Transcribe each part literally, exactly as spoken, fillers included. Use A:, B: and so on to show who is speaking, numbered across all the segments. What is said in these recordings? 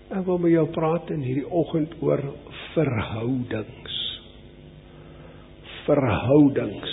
A: Ek wil met jou praat in hierdie oggend oor verhoudings. Verhoudings.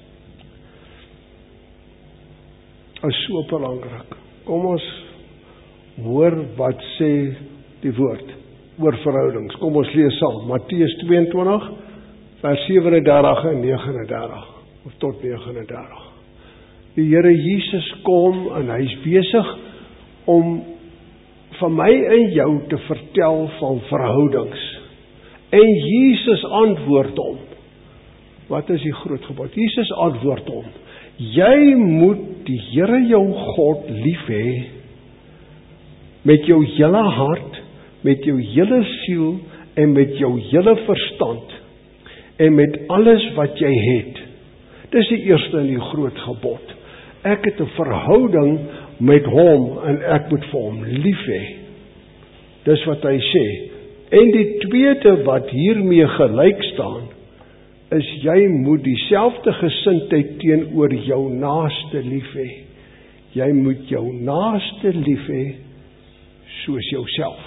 A: Is so belangrik. Kom ons hoor wat sê die woord oor verhoudings. Kom ons lees saam. Matteus tweeëntwintig, vers sewe en dertig en nege en dertig, of tot nege en dertig. Die Here Jesus kom en hy is besig om van my en jou te vertel van verhoudings. En Jesus antwoord hom. Wat is die groot gebod? Jesus antwoord hom. Jy moet die Here jou God lief hê met jou hele hart, met jou hele siel en met jou hele verstand en met alles wat jy het. Dis die eerste en die groot gebod. Ek het 'n verhouding met hom en ek moet vir hom lief hê. Dis wat hy sê. En die tweede wat hiermee gelyk staan, is jy moet dieselfde gesindheid teenoor jou naaste lief hê. Jy moet jou naaste lief hê soos jouself.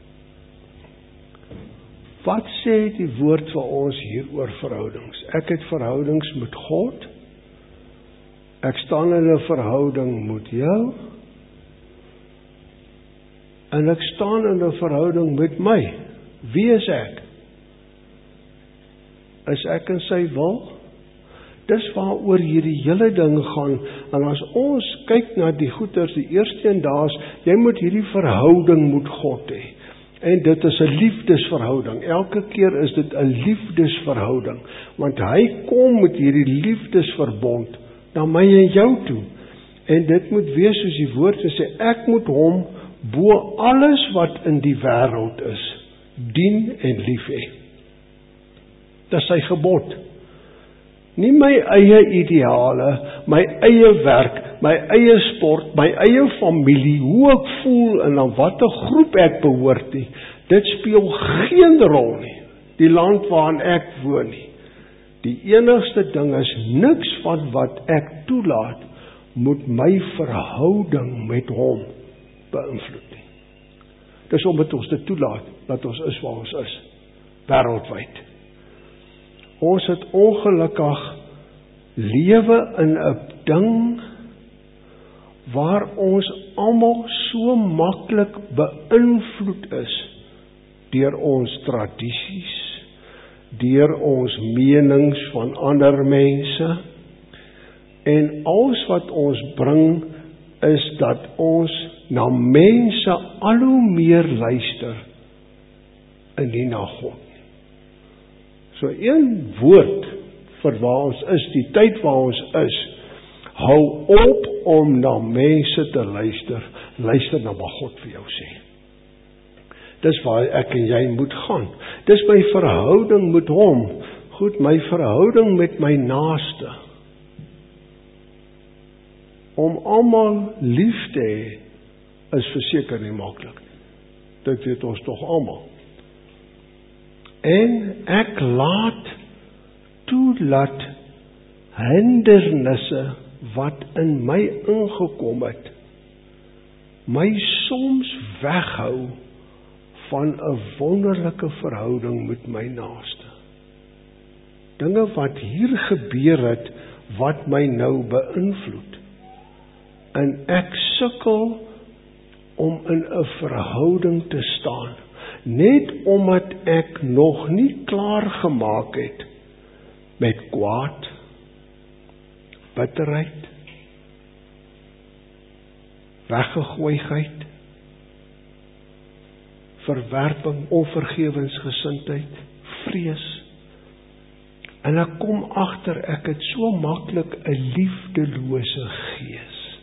A: Wat sê die woord vir ons hier oor verhoudings? Ek het verhoudings met God. Ek staan in 'n verhouding met jou. En ek staan in 'n verhouding met my. Wie is ek? Is ek in sy wil? Dis waaroor hierdie hele ding gaan. En as ons kyk na die goeders, die eerste en daas, jy moet hierdie verhouding met God hê. En dit is 'n liefdesverhouding. Elke keer is dit 'n liefdesverhouding. Want hy kom met hierdie liefdesverbond na my en jou toe. En dit moet wees soos die woord sê, ek moet hom bo alles wat in die wêreld is, dien en lief hê. Dis sy gebod. Nie my eie ideale, my eie werk, my eie sport, my eie familie, hoe ek voel en aan watter groep ek behoort nie. Dit speel geen rol nie. Die land waarin ek woon nie. Die enigste ding is niks van wat ek toelaat moet my verhouding met hom beïnvloed nie. Dis om dit ons te toelaat dat ons is waar ons is, wêreldwyd. Ons het ongelukkig lewe in 'n ding waar ons almal so maklik beïnvloed is deur ons tradisies, deur ons menings van ander mense, en alles wat ons bring is dat ons na mense al hoe meer luister en nie na God. So een woord vir waar ons is, die tyd waar ons is, hou op om na mense te luister, luister na wat God vir jou sê. Dis waar ek en jy moet gaan. Dis my verhouding met hom. Goed, my verhouding met my naaste. Om almal lief te hê, is verseker nie maklik. Dit weet ons tog almal. En ek laat toelaat hindernisse wat in my ingekom het, my soms weghou van 'n wonderlike verhouding met my naaste. Dinge wat hier gebeur het, wat my nou beïnvloed. En ek sukkel om in 'n verhouding te staan, net omdat ek nog nie klaar gemaak het met kwaad, bitterheid, weggegooiheid, verwerping, onvergewensgesindheid, vrees. En ek kom agter, ek het so maklik 'n liefdelose gees.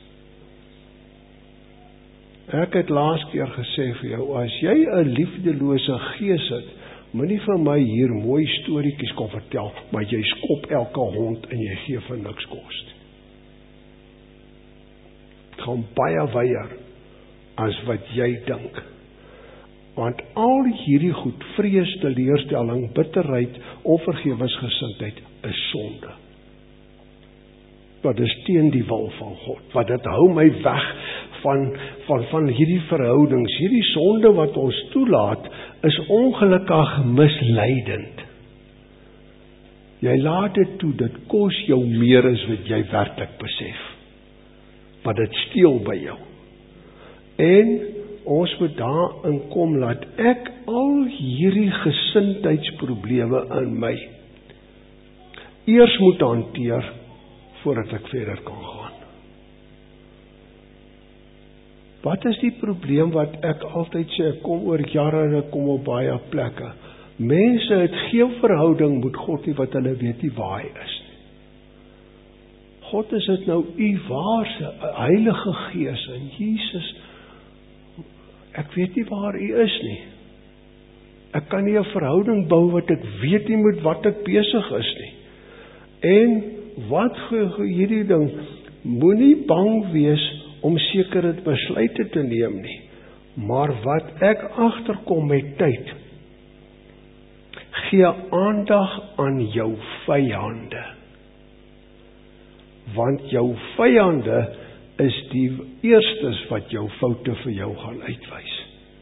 A: Ek het laas keer gesê vir jou, as jy 'n liefdelose gees het, moenie vir my hier mooi storieetjies kom vertel, maar jy skop elke hond en jy gee vir niks kos. Dit gaan baie weier as wat jy dink. Want al hierdie goed, vrees, teleurstelling, bitterheid, onvergewensgesindheid, is sonde. wat is teen die wil van God, wat dit hou my weg van, van, van hierdie verhoudings, hierdie sonde wat ons toelaat, is ongelukkig misleidend. Jy laat dit toe, dit kos jou meer as wat jy werklik besef, wat dit steel by jou. En ons moet daarin kom, laat ek al hierdie gesindheidsprobleme in my eers moet hanteer, voordat ek verder kan gaan. Wat is die probleem wat ek altyd sê, ek kom oor jare en ek kom op baie plekke. Mense het geen verhouding met God nie, wat hulle weet nie waar hy is nie. God is dit nou u waarse, Heilige Gees en Jesus, ek weet nie waar u is nie. Ek kan nie 'n verhouding bou wat ek weet nie met wat ek besig is nie. En wat hierdie ding, moenie bang wees om sekere besluite te neem nie, maar wat ek agterkom met tyd, gee aandag aan jou vyande, want jou vyande is die eerstes wat jou foute vir jou gaan uitwys.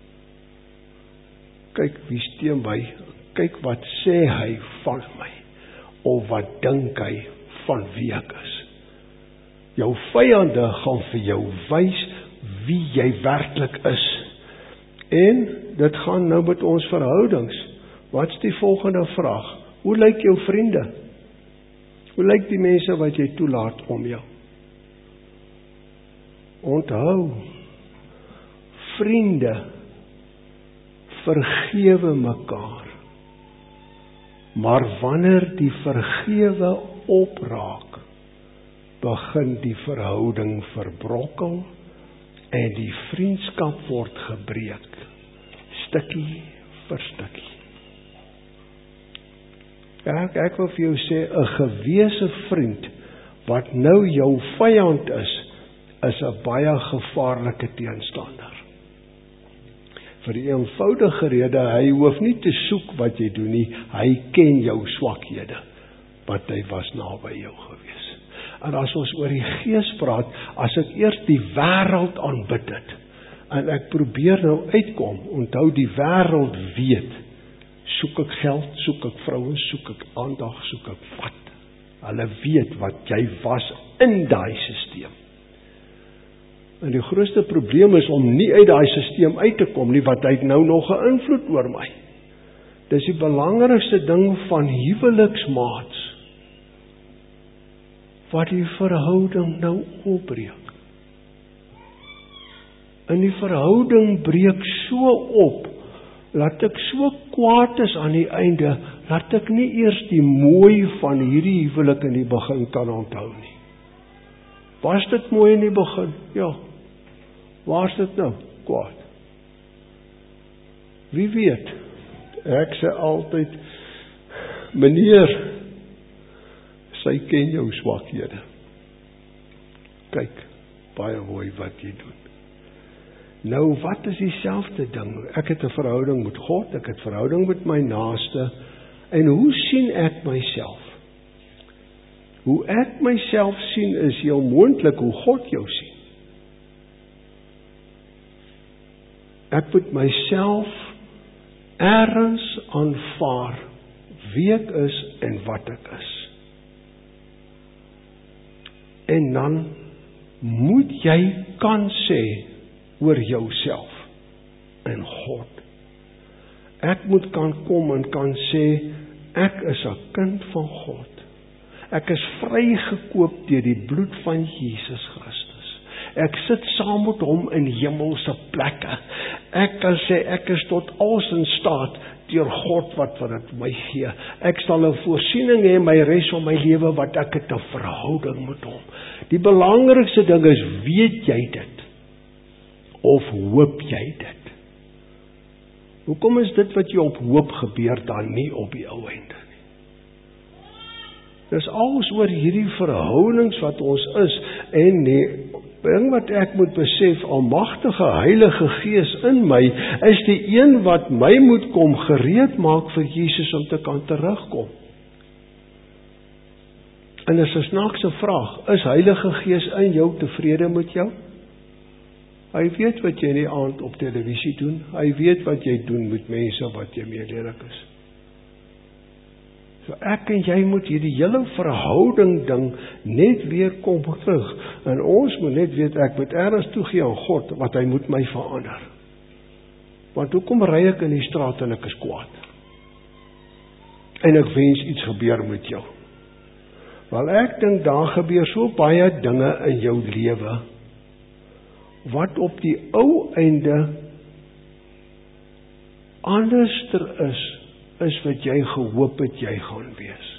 A: Kyk wie steen my, kyk wat sê hy van my, of wat dink hy van wie ek is. Jou vyande gaan vir jou wys wie jy werklik is. En dit gaan nou met ons verhoudings. Wat is die volgende vraag? Hoe lyk jou vriende? Hoe lyk die mense wat jy toelaat om jou? Onthou, vriende vergewe mekaar. Maar wanneer die vergewe opraak, begin die verhouding verbrokkel en die vriendskap word gebreek, stukkie vir stukkie. Ek, ek wil vir jou sê, 'n gewese vriend wat nou jou vyand is, is 'n baie gevaarlike teenstander. Vir die eenvoudige rede, hy hoef nie te soek wat jy doen nie, hy ken jou swakhede, wat hy was naby jou gewees. En as ons oor die Gees praat, as ek eers die wêreld aanbid het, en ek probeer nou uitkom, onthou die wêreld weet, soek ek geld, soek ek vrouens, soek ek aandag, soek ek wat. Hulle weet wat jy was in daai stelsel. En die grootste probleem is om nie uit daai stelsel uit te kom nie, wat hy nou nog 'n invloed oor my. Dis die belangrikste ding van huweliksmaats, wat die verhouding nou opbreek. En die verhouding breek so op, laat ek so kwaad is aan die einde, laat ek nie eers die mooi van hierdie huwelik in die begin kan onthou nie. Was dit mooi in die begin? Ja. Waar is dit nou? Kwaad. Wie weet? Ek sê altyd, meneer, sy ken jou swakhede. Kyk, baie mooi wat jy doen. Nou, wat is dieselfde ding? Ek het 'n verhouding met God, ek het verhouding met my naaste, en hoe sien ek myself? Hoe ek myself sien is heel moontlik hoe God jou sien. Ek moet myself ergens aanvaar wie ek is en wat ek is. En dan moet jy kan sê oor jouself en God. Ek moet kan kom en kan sê, ek is 'n kind van God. Ek is vrygekoop deur die bloed van Jesus Christus. Ek sit saam met hom in hemelse plekke. Ek kan sê, ek is tot alles in staat deur God wat wat dit my gee. Ek sal 'n voorsiening hê my res van my lewe wat ek het 'n verhouding met hom. Die belangrikste ding is, weet jy dit? Of hoop jy dit? Hoekom is dit wat jy op hoop gebeur dan nie op die ou einde nie? Dis alles oor hierdie verhoudings wat ons is, en die ding wat ek moet besef, almagtige Heilige Gees in my, is die een wat my moet kom gereed maak vir Jesus om te kan terugkom. En is 'n snaakse vraag, is Heilige Gees in jou tevrede met jou? Hy weet wat jy in die aand op televisie doen, hy weet wat jy doen met mense wat jy meelerig is. So ek en jy moet hierdie hele verhouding ding net weer kom terug, en ons moet net weet, ek moet ergens toegee aan God, wat hy moet my verander. Want hoekom ry ek in die straat en ek is kwaad? En ek wens iets gebeur met jou. Wel ek dink daar gebeur so baie dinge in jou lewe, wat op die ou einde anderster is, is wat jy gehoop het jy gaan wees.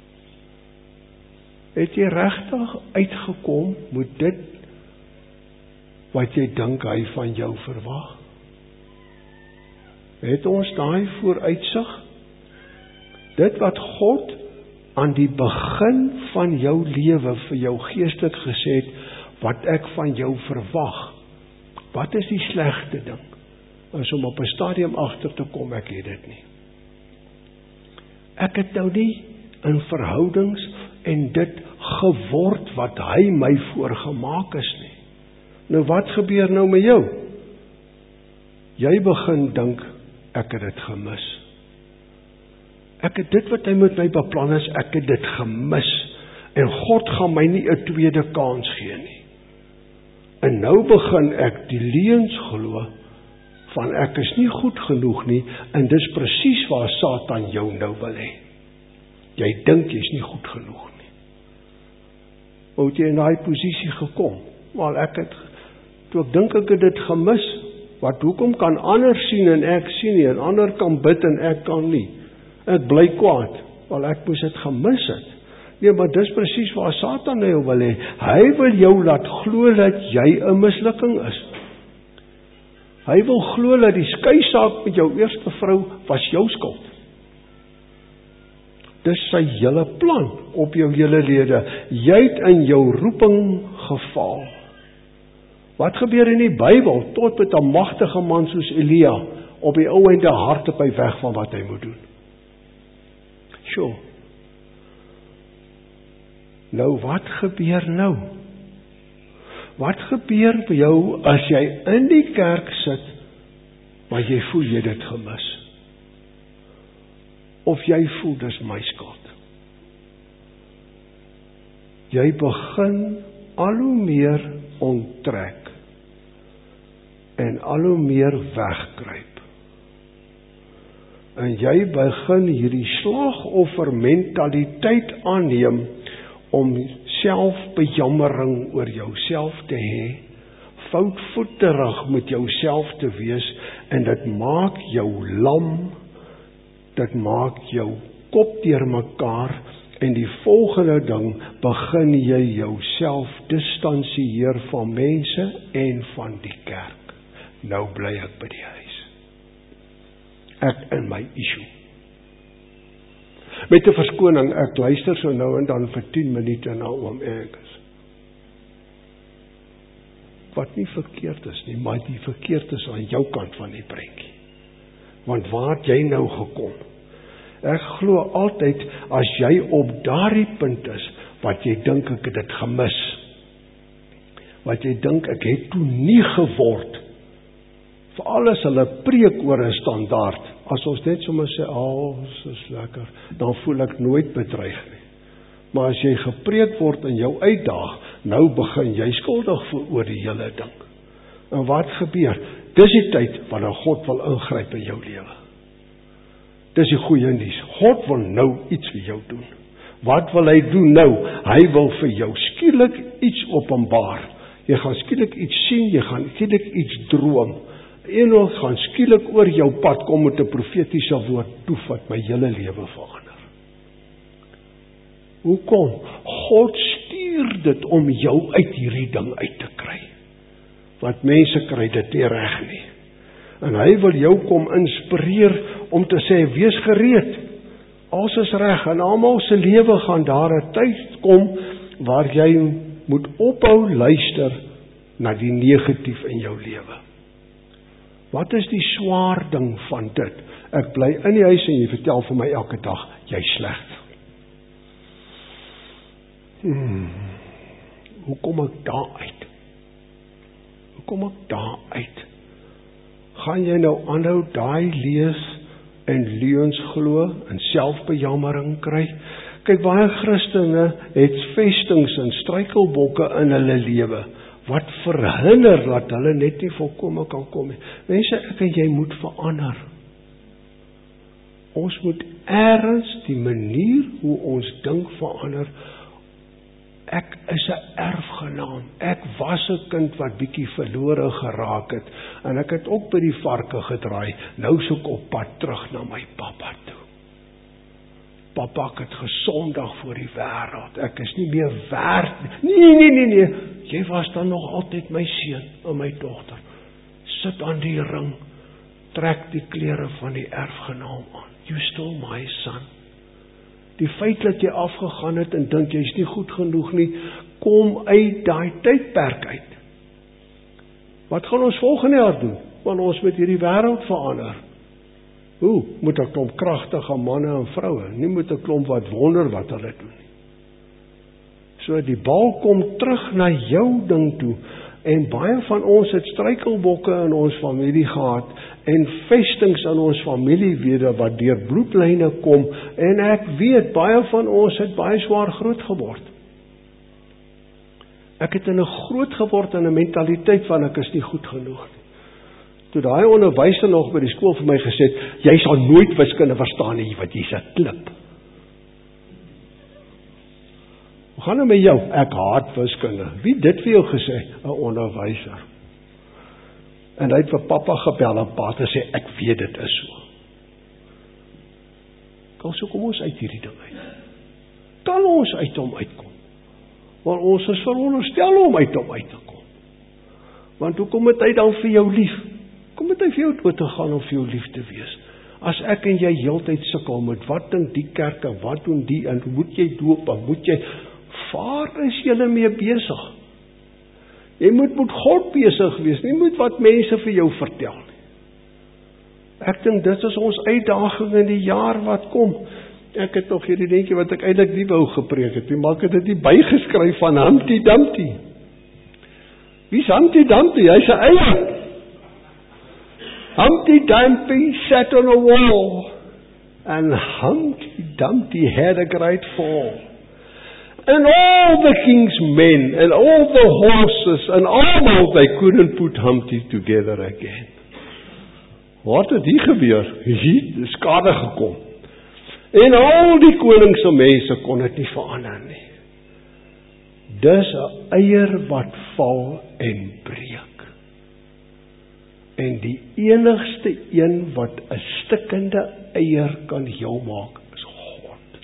A: Het jy regtig uitgekom met dit wat jy dink hy van jou verwag? Het ons daai vooruitsig? Dit wat God aan die begin van jou lewe vir jou geestelik gesê het, wat ek van jou verwag. Wat is die slegste ding? Is om op 'n stadium agter te kom, ek het dit nie. Ek het nou nie in verhoudings en dit geword wat hy my voorgemaak is nie. Nou wat gebeur nou met jou? Jy begin dink, ek het dit gemis. Ek het dit wat hy met my beplan is, ek het dit gemis. En God gaan my nie 'n tweede kans gee nie. En nou begin ek die leuns glo van ek is nie goed genoeg nie, en dis presies waar Satan jou nou wil hê. Jy dink jy's nie goed genoeg nie. Hoe het jy in daai posisie gekom? Wel ek het, toe ek dink ek het dit gemis, wat hoekom kan ander sien en ek sien nie, en ander kan bid en ek kan nie. Ek bly kwaad, wel ek moes dit gemis het. Nee, maar dis presies waar Satan nou wil hê. Hy wil jou laat glo dat jy 'n mislukking is. Hy wil glo dat die skeisaak met jou eerste vrou was jou skuld. Dis sy hele plan op jou hele lewe. Jy het in jou roeping gefaal. Wat gebeur in die Bybel tot met 'n magtige man soos Elia op die ou einde hart op hy weg van wat hy moet doen? Sjoe. Nou wat gebeur nou? Wat gebeur vir jou as jy in die kerk sit, maar jy voel jy dit gemis? Of jy voel dis my skuld? Jy begin al hoe meer onttrek en al hoe meer wegkruip. En jy begin hierdie slagoffermentaliteit aanneem om selfbejammering oor jouself te hê, foutvoeterig met jouself te wees, en dit maak jou lam, dit maak jou kop deurmekaar, en die volgende ding, begin jy jouself distansieer van mense en van die kerk. Nou bly ek by die huis. Ek in my issue. Met 'n verskoning, ek luister so nou en dan vir tien minute na oom Angus. Wat nie verkeerd is nie, maar die verkeerd is aan jou kant van die prentjie. Want waar het jy nou gekom? Ek glo altyd, as jy op daardie punt is, wat jy dink ek het dit gemis, wat jy dink ek het toe nie geword, vir alles hulle preek oor 'n standaard, as ons net sommer sê, oh, so is lekker, dan voel ek nooit bedreig nie. Maar as jy gepreek word in jou uitdaag, nou begin jy skuldig voel oor die hele ding. En wat gebeur? Dis die tyd wanneer God wil ingryp in jou lewe. Dis die goeie nuus. God wil nou iets vir jou doen. Wat wil hy doen nou? Hy wil vir jou skielik iets openbaar. Jy gaan skielik iets sien, jy gaan skielik iets droom. Eendag gaan skielik oor jou pad kom met 'n profetiese woord, toe wat my hele lewe verander. Hoekom? God stuur dit om jou uit hierdie ding uit te kry. Want mense kry dit nie reg nie. En hy wil jou kom inspireer om te sê, wees gereed. Alles is reg, en almal se lewe gaan daar 'n tyd kom waar jy moet ophou luister na die negatief in jou lewe. Wat is die swaar ding van dit? Ek bly in die huis en jy vertel vir my elke dag, jy's sleg. Hmm. Hoe kom ek daar uit? Hoe kom ek daar uit? Gaan jy nou aanhou daai lees en leuns glo en selfbejammering kry? Kyk, baie Christene het vestings en struikelbokke in hulle lewe wat verhinder dat hulle net nie volkome kan kom nie. Mense, ek en jy moet verander. Ons moet ergens die manier hoe ons dink verander. Ek is 'n erfgenaam. Ek was 'n kind wat bietjie verlore geraak het en ek het ook by die varke gedraai. Nou soek ek op pad terug na my pappa toe. Papa, ek het gesondig voor die wêreld. Ek is nie meer werd nie. Nee, nee, nee, nee. Jy was dan nog altyd my seun en my dogter. Sit aan die ring. Trek die klere van die erfgenaam aan. You still my son. Die feit dat jy afgegaan het en dink jy's nie goed genoeg nie, kom uit daai tydperk uit. Wat gaan ons volgende jaar doen? Want ons moet hierdie wêreld verander. Hoe? Moet 'n klomp kragtige manne en vroue, nie moet 'n klomp wat wonder wat hulle doen nie. So die bal kom terug na jou ding toe, en baie van ons het struikelbokke in ons familie gehad, en vestings in ons familie weer wat deur bloedlyne kom, en ek weet, baie van ons het baie swaar groot geword. Ek het in 'n groot geword in 'n mentaliteit van ek is nie goed genoeg nie. Toe daai onderwyser nog by die skool vir my gesê het, jy sal nooit wiskunde verstaan nie, wat jy's 'n klip. Hoe gaan dit met jou? Ek haat wiskunde. Wie het dit vir jou gesê? 'n Onderwyser. En hy het vir pappa gebel en pa te sê, ek weet dit is so. Kan so kom ons uit hierdie ding uit. Kan ons uit hom uitkom. Want ons is veronderstel om uit hom uit te kom. Want hoe kom het hy dan vir jou lief? Kom het hy vir jou dood te gaan om vir jou lief te wees? As ek en jy heeltyd sukkel met wat dink die kerk en wat doen die en moet jy doop en moet jy, waar is julle mee besig? Jy moet met God besig wees, nie met wat mense vir jou vertel nie. Ek dink dit is ons uitdaging in die jaar wat kom. Ek het nog hierdie dingetjie wat ek eintlik nie wou gepreek het nie, maar ek het dit nie bygeskryf van Humpty Dumpty. Wie is Humpty Dumpty? Hy's 'n eier. Humpty Dumpty sat on a wall, and Humpty Dumpty had a great fall. And all the king's men, and all the horses, and all, they couldn't put Humpty together again. Wat het hier gebeur? Hier, skade gekom. En al die koningse mense kon dit nie verander nie. Dis 'n eier wat val en breek. En die enigste een wat 'n stikkende eier kan heel maak, is God.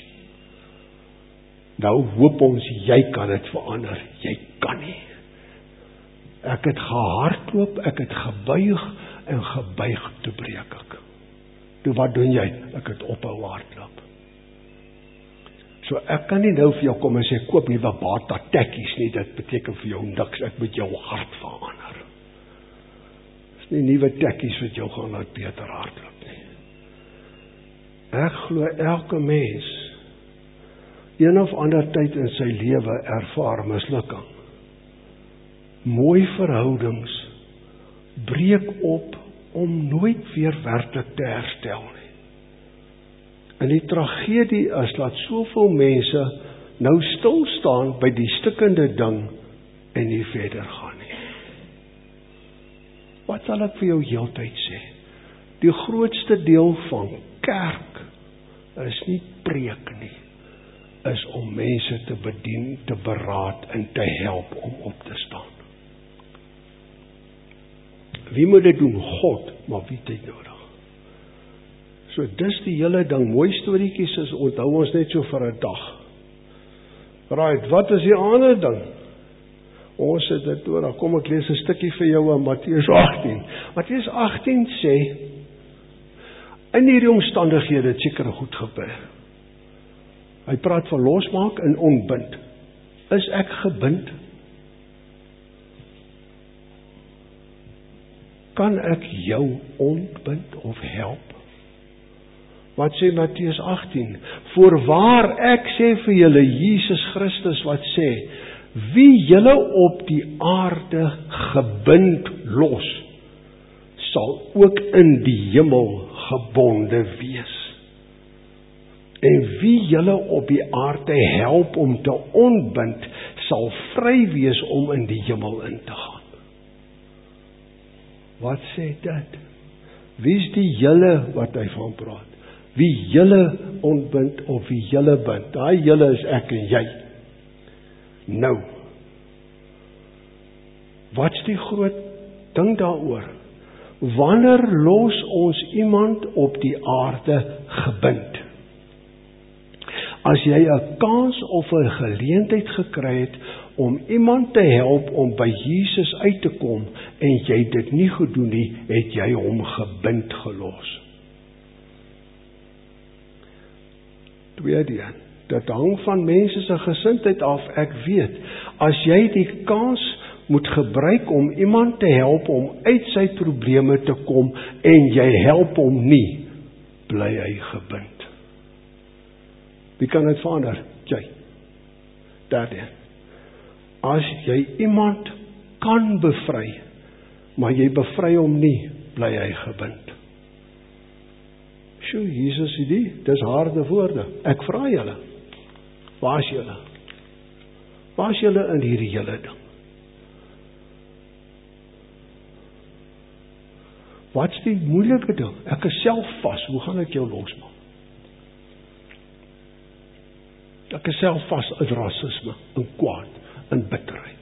A: Nou hoop ons, jy kan dit verander. Jy kan nie. Ek het gehardloop, ek het gebuig, en gebuig, toe breek ek. Toe wat doen jy? Ek het ophou hardloop. So ek kan nie nou vir jou kom en sê, koop nuwe Bata tekkies nie, dit beteken vir jou niks, ek moet jou hart verander. Dis nie nuwe tekkies wat jou gaan laat beter hardloop nie. Ek glo elke mens, een of ander tyd in sy lewe ervaar mislukking. Mooi verhoudings breek op om nooit weer werklik te herstel nie. En die tragedie is dat soveel mense nou stil staan by die stikkende ding en nie verder gaan nie. Wat sal ek vir jou heeltyd sê? Die grootste deel van kerk is nie preek nie, is om mense te bedien, te beraad en te help om op te staan. Wie moet dit doen? God, maar wie het dit nodig? So dis die hele ding, mooi storieetjies is, onthou ons net so vir 'n dag. Right, wat is die ander ding? Ons het dit oor, dan kom ek lees 'n stukkie vir jou in Matteus agttien. Matteus agttien sê, in hierdie omstandighede het seker goed gebeur. Hy praat van losmaak en ontbind. Is ek gebind? Kan ek jou ontbind of help? Wat sê Matteus agtien? Voorwaar ek sê vir julle, Jesus Christus wat sê, wie julle op die aarde gebind los, sal ook in die hemel gebonde wees. En wie julle op die aarde help om te ontbind, sal vry wees om in die hemel in te gaan. Wat sê dit? Wie is die julle wat hy van praat? Wie julle ontbind of wie julle bind? Daai julle is ek en jy. Nou, wat's die groot ding daaroor? Wanneer los ons iemand op die aarde gebind? As jy 'n kans of 'n geleentheid gekry het om iemand te help om by Jesus uit te kom en jy dit nie gedoen nie, het jy hom gebind gelos. Tweede een, dit hang van mense se gesindheid af, ek weet, as jy die kans moet gebruik om iemand te help om uit sy probleme te kom en jy help hom nie, bly hy gebind. Wie kan dit verander? Jy. Derde. As jy iemand kan bevry, maar jy bevry hom nie, bly hy gebind. Sjoe, Jesus sê die, dis harde woorde. Ek vra julle, waar is julle? Waar is julle in hierdie hele ding? Wat is die moeilike ding? Ek is self vas, hoe gaan ek jou losmaak? Ek is self vas in rasisme, in kwaad, in bitterheid.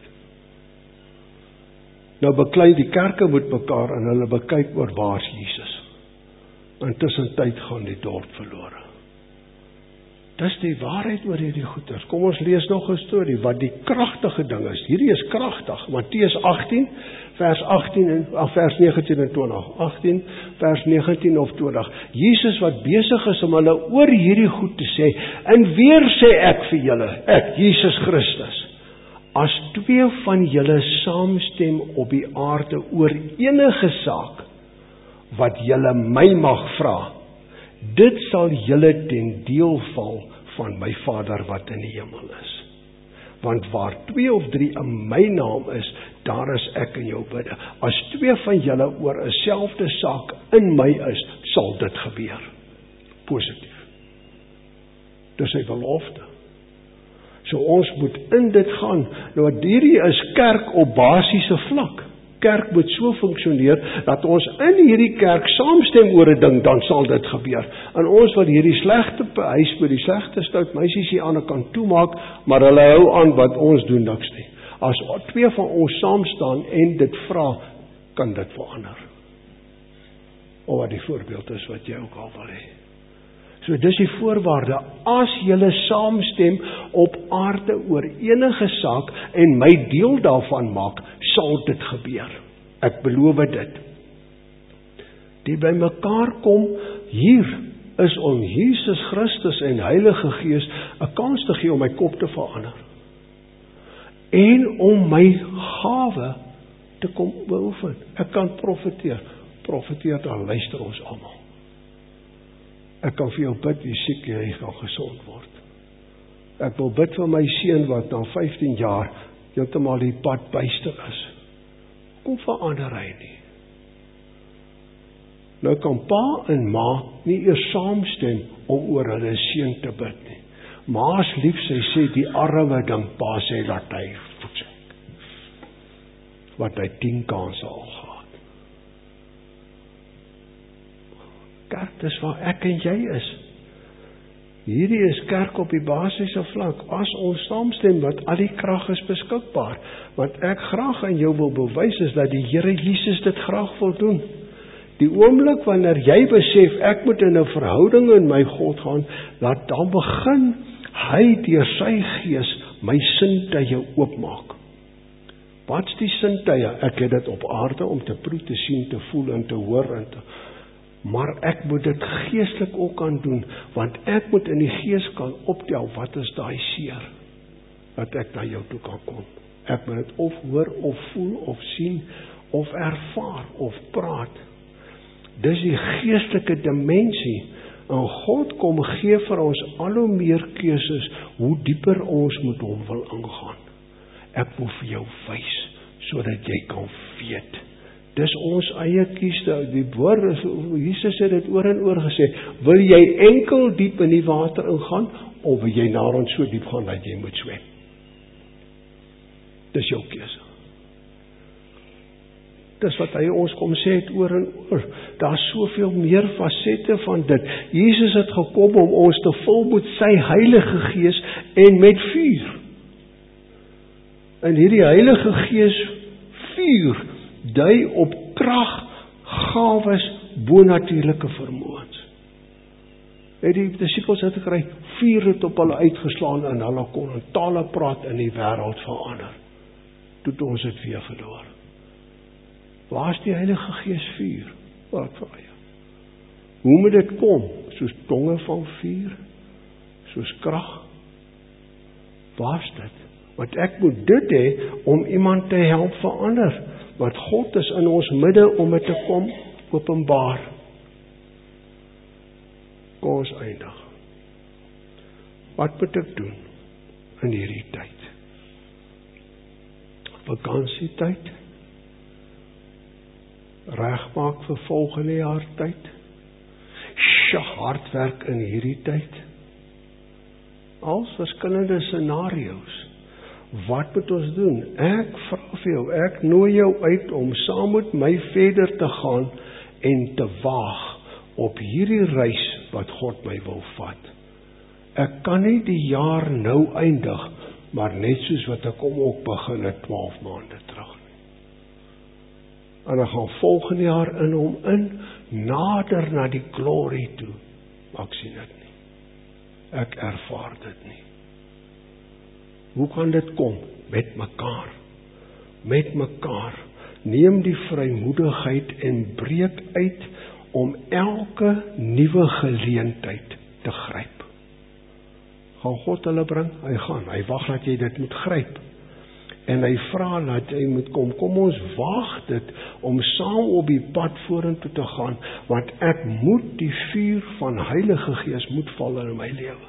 A: Nou beklei die kerke met mekaar en hulle bekyk oor waar is Jesus. Intussen tyd gaan die dorp verlore. Dis die waarheid oor hierdie goeders. Kom ons lees nog 'n storie wat die kragtige ding is. Hierdie is kragtig. Matteus agtien vers agtien en ag vers negentien en twintig. agtien vers negentien of twintig. Jesus wat besig is om hulle oor hierdie goed te sê. En weer sê ek vir julle, ek Jesus Christus, as twee van julle saamstem op die aarde oor enige saak wat julle my mag vra, dit sal julle ten deel val van my Vader wat in die hemel is. Want waar twee of drie in my naam is, daar is ek in jou midde. As twee van julle oor 'n selfde saak in my is, sal dit gebeur. Positief. Dis sy belofte. So ons moet in dit gaan. Nou hierdie is kerk op basiese vlak. Kerk moet so funksioneer, dat ons in hierdie kerk saamstem oor 'n ding, dan sal dit gebeur. En ons wil hierdie slegte huis met die slegte stout meisies hier aan die kant toemaak, maar hulle hou aan wat ons doen niks nie. As twee van ons saam staan en dit vra, kan dit verander. O wat die voorbeeld is wat jy ook al wil hê. So dis die voorwaarde, as julle saamstem op aarde oor enige saak en my deel daarvan maak, sal dit gebeur. Ek beloof dit. Die by mekaar kom hier is om Jesus Christus en Heilige Gees 'n kans te gee om my kop te verander. En om my gawe te kom beoefen. Ek kan profeteer. Profeteer, dan luister ons almal. Ek kan vir jou bid, wie siek jy gaan gesond word. Ek wil bid vir my seun wat na vyftien jaar heeltemal die pad byster is. Kom verander hy nie. Nou kan pa en ma nie eers saamstem om oor hulle seun te bid nie. Ma's lief, sy sê die arme ding, pa sê dat hy voetsek. Wat hy tien kanse al gehad. Kerk, dis waar ek en jy is. Hierdie is kerk op die basiese vlak. As ons saamstem, wat al die krag is beskikbaar. Wat ek graag aan jou wil bewys is dat die Here Jesus dit graag wil doen. Die oomblik wanneer jy besef ek moet in 'n verhouding met my God gaan, laat dan begin hy deur sy gees my sintuie oopmaak. Wat's die sintuie? Ek het dit op aarde om te proe, te sien, te voel en te hoor en te maar ek moet dit geestelik ook kan doen, want ek moet in die gees kan optel, wat is daai seer, dat ek na jou toe kan kom. Ek moet dit of hoor, of voel, of sien, of ervaar, of praat. Dis die geestelike dimensie, En God kom gee vir ons al hoe meer keuses, hoe dieper ons met hom wil ingaan. Ek wil vir jou wys, sodat jy kan weet. Dis ons eie kieste, die woord, Jesus het dit oor en oor gesê, wil jy enkel diep in die water ingaan, of wil jy na ons so diep gaan, dat jy moet swem? Dis jou keuse. Dis wat hy ons kom sê het oor en oor. Daar is soveel meer fasette van dit. Jesus het gekom om ons te vul met sy Heilige Gees en met vuur. En hierdie Heilige Gees vuur dui op krag, gawes, bonatuurlike vermoëns. Het die disippels het gekry, vuur het op hulle uitgeslaan en hulle kon in tale praat in die wêreld verander. Toe ons het weer verloor. Waar is die Heilige Gees vuur? Wat vir jou? Hoe moet dit kom? Soos tonge van vuur? Soos krag? Waar is dit? Want ek moet dit hê om iemand te help verander. Want God is in ons midde om dit te kom openbaar. Kom ons eindig. Wat moet ek doen in hierdie tyd? Vakansietyd? Regmaak vir volgende jaar tyd? Sja, hardwerk in hierdie tyd? Als verskillende scenario's. Wat moet ons doen? Ek vra vir jou, ek nooi jou uit om saam met my verder te gaan en te waag op hierdie reis wat God my wil vat. Ek kan nie die jaar nou eindig, maar net soos wat ek kom ook begin het twaalf maande terug. En ek gaan volgende jaar in hom in, nader na die glorie toe. Maar ek sien dit nie. Ek ervaar dit nie. Hoe kan dit kom? Met mekaar. Met mekaar. Neem die vrymoedigheid en breek uit om elke nuwe geleentheid te gryp. Gaan God hulle bring? Hy gaan. Hy wag dat jy dit moet gryp. En hy vra dat jy moet kom. Kom ons waag dit om saam op die pad vorentoe te gaan, want ek moet die vuur van Heilige Gees moet val in my lewe.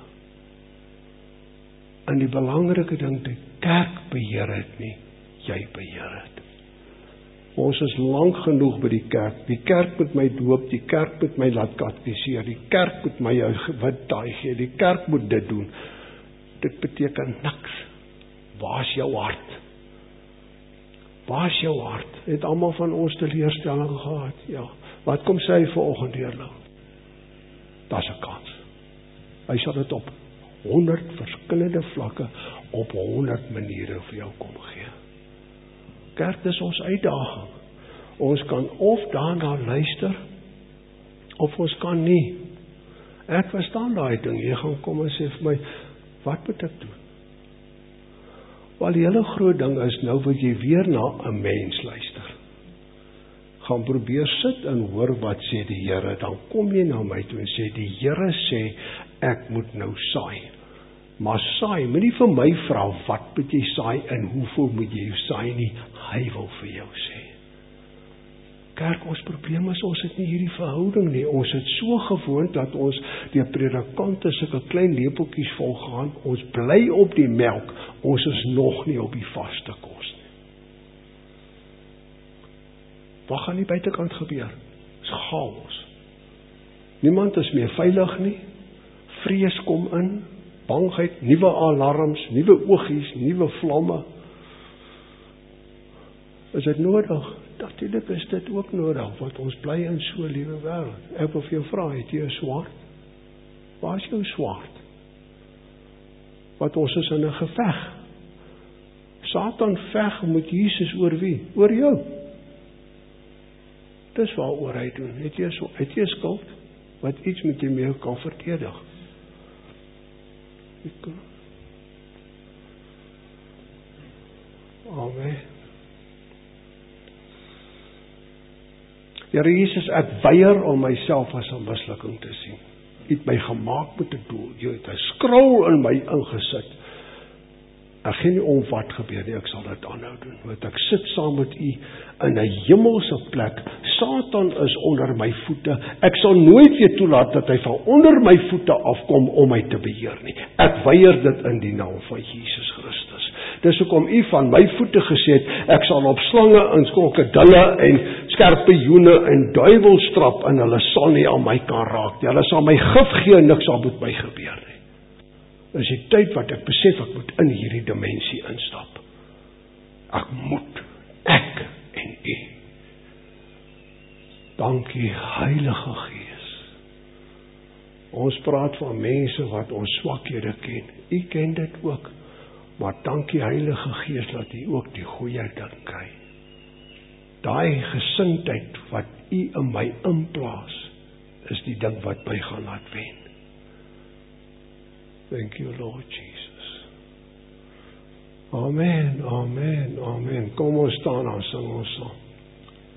A: En die belangrike ding, die kerk beheer het nie, jy beheer het. Ons is lank genoeg by die kerk. Die kerk moet my doop, die kerk moet my laat katekiseer, die kerk moet my wit taai gee, die kerk moet dit doen. Dit beteken niks. Waar is jou hart? Waar is jou hart? Het almal van ons teleurstelling gehad? Ja. Wat kom sê hy vanoggend deurloop? Daar's 'n kans. Hy sal dit op honderd verskillende vlakke op honderd maniere vir jou kom gee. Kerk, dis ons uitdaging. Ons kan of daarna luister, of ons kan nie. Ek verstaan daai ding. Jy gaan kom en sê vir my, wat moet ek doen? Wel, die hele groot ding is, nou wil jy weer na 'n mens luister. Gaan probeer sit en hoor wat sê die Here, dan kom jy na my toe en sê, die Here sê, ek moet nou saai. Maar saai, moet nie vir my vra, wat moet jy saai en hoeveel moet jy saai nie, hy wil vir jou sê. Kerk, ons probleem is, ons het nie hierdie verhouding nie, ons het so gewoond dat ons die predikante sulke klein lepeltjies vol gaan, ons bly op die melk, ons is nog nie op die vaste kos nie. Wat gaan die buitekant gebeur? Dis chaos. Niemand is meer veilig nie, vrees kom in, bangheid, nuwe alarms, nuwe oogies, nuwe vlamme. Is dit nodig? Natuurlik is dit ook nodig, want ons bly in so 'n liewe wêreld. Ek wil vir jou vra, het jy 'n swaard? Waar is jou swaard? Want ons is in 'n geveg. Satan veg met Jesus oor wie? Oor jou. Dis waaroor hy doen. Het jy so, het jy skuld wat iets met jou mee kan verdedig? Amen. Here Jesus, ek weier om myself as 'n mislukking te sien. U het my gemaak met 'n doel. Jy het 'n skrol in my ingesit. Ek gee nie om wat gebeur nie, ek sal dit aanhou doen, want ek sit saam met u in 'n hemelse plek. Satan is onder my voete. Ek sal nooit weer toelaat dat hy van onder my voete afkom om my te beheer nie. Ek weier dit in die naam van Jesus Christus. Dis hoekom u van my voete gesê het, ek sal op slange en krokodille en skorpioene en duiwels trap en hulle sal nie aan my kan raak nie. Hulle sal my gif gee en niks sal met my gebeur nie. Dis die tyd wat ek besef ek moet in hierdie dimensie instap. Ek moet, ek en u. Dankie Heilige Gees. Ons praat van mense wat ons swakhede ken. U ken dit ook. Maar dankie Heilige Gees dat u ook die goeie ding kry. Daai gesindheid wat u in my inplaas, is die ding wat my gaan laat wen. Thank you, Lord Jesus. Amen, amen, amen. Kom ons staan en sing ons saam.